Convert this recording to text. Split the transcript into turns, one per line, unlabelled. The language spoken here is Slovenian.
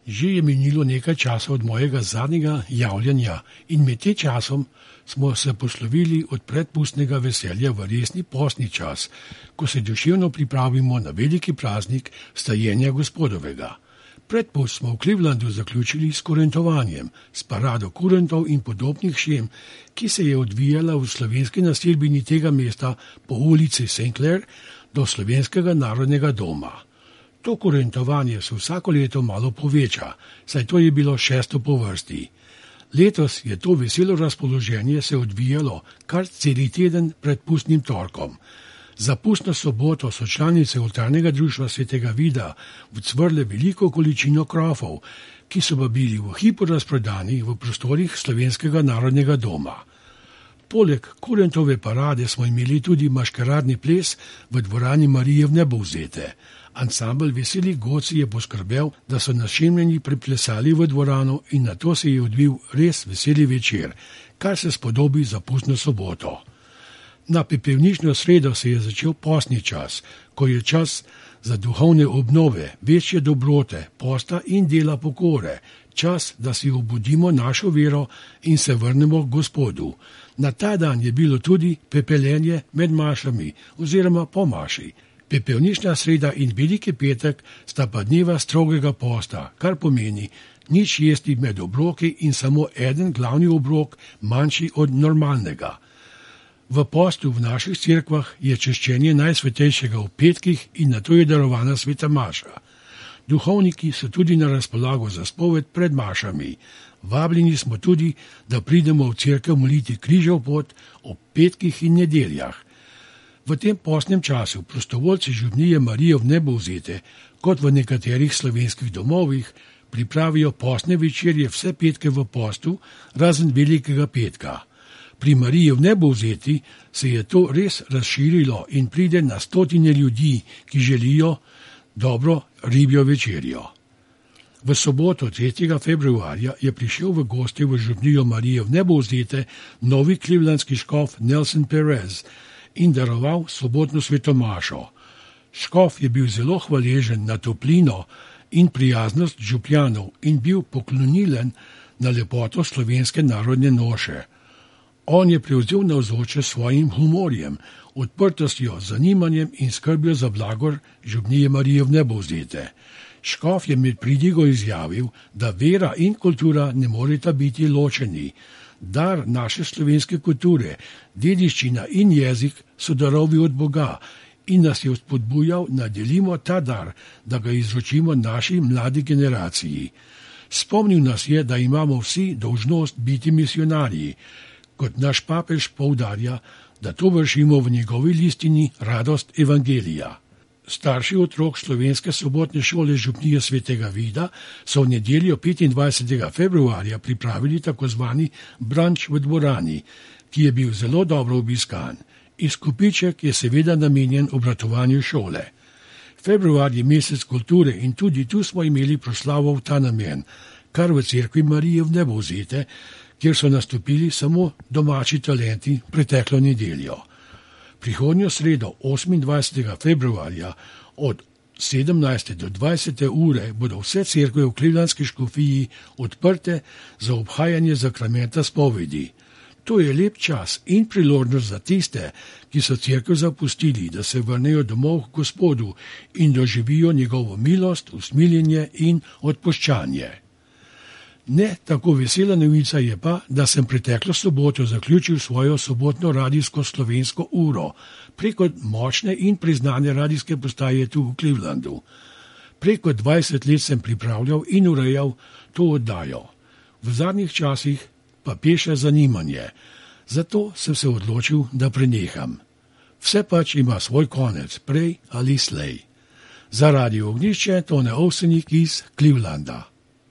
Že je minilo nekaj časa od mojega zadnjega javljanja in med tem časom smo se poslovili od predpustnega veselja v resni postni čas, ko se duševno pripravimo na veliki praznik stajenja Gospodovega. Predpust smo v Clevelandu zaključili s kurentovanjem, s parado kurentov in podobnih šem, ki se je odvijala v slovenski naselbini tega mesta po ulici St. Clair do Slovenskega narodnega doma. To kurentovanje se vsako leto malo poveča, saj to je bilo 6. po vrsti. Letos je to veselo razpoloženje se odvijalo kar celi teden pred pustnim torkom. Za pustno soboto so članice oltarnega društva svetega Vida vcvrle veliko količino krofov, ki so pa bili v hipu razprodani v prostorih Slovenskega narodnega doma. Poleg kurentove parade smo imeli tudi maškeradni ples v dvorani Marije Vnebovzete. Ansambel Veseli Goci je poskrbel, da so našemljeni priplesali v dvorano in na to se je odvil res veseli večer, kar se spodobi za pustno soboto. Na pepelnično sredo se je začel postni čas, ko je čas za duhovne obnove, večje dobrote, posta in dela pokore, čas, da si obudimo našo vero in se vrnemo k Gospodu. Na ta dan je bilo tudi pepeljenje med mašami oziroma po maši. Pepelnična sreda in veliki petek sta pa dneva strogega posta, kar pomeni nič jesti med obroki in samo eden glavni obrok, manjši od normalnega. V postu v naših cerkvah je češčenje Najsvetejšega v petkih in nato je darovana sveta maša. Duhovniki so tudi na razpolago za spoved pred mašami. Vabljeni smo tudi, da pridemo v cerkev moliti križev pot ob petkih in nedeljah. V tem postnem času prostovoljci župnije Marije Vnebovzete, kot v nekaterih slovenskih domovih, pripravijo postne večerje vse petke v postu, razen velikega petka. Pri Mariji Vnebovzeti se je to res razširilo in pride na stotine ljudi, ki želijo dobro ribjo večerjo. V soboto 3. februarja je prišel v goste v župnijo Marije Vnebovzete novi clevelandski škof Nelson Perez in daroval sobotno svetomašo. Škof je bil zelo hvaležen na toplino in prijaznost župljanov in bil poklonilen na lepoto slovenske narodne noše. On je prevzel navzoče svojim humorjem, odprtostjo, zanimanjem in skrbjo za blagor župnije Marije Vnebovzete. Škof je med pridigo izjavil, da vera in kultura ne moreta biti ločeni. Dar naše slovenske kulture, dediščina in jezik so darovi od Boga in nas je spodbujal, da delimo ta dar, da ga izročimo naši mladi generaciji. Spomnil nas je, da imamo vsi dolžnost biti misionarji, kot naš papež poudarja, da to vršimo v njegovi listini Radost evangelija. Starši otrok slovenske sobotne šole župnije svetega Vida so v nedeljo 25. februarja pripravili takozvani branč v dvorani, ki je bil zelo dobro obiskan. Izkupiček je seveda namenjen obratovanju šole. Februar je mesec kulture in tudi tu smo imeli proslavo v ta namen, kar v cerkvi Marije Vnebovzete, kjer so nastopili samo domači talenti preteklo nedeljo. Prihodnjo sredo 28. februarja od 17. do 20. ure bodo vse cerkve v Clevelandski škofiji odprte za obhajanje zakramenta spovedi. To je lep čas in priložnost za tiste, ki so cerkev zapustili, da se vrnejo domov k Gospodu in doživijo njegovo milost, usmiljenje in odpuščanje. Ne tako vesela novica je pa, da sem preteklo soboto zaključil svojo sobotno radijsko slovensko uro preko močne in priznane radijske postaje tu v Clevelandu. Preko 20 let sem pripravljal in urejal to oddajo. V zadnjih časih pa peša zanimanje. Zato sem se odločil, da preneham. Vse pač ima svoj konec, prej ali slej. Za Radio Ognjišče Tone Ovsenik iz Clevelanda.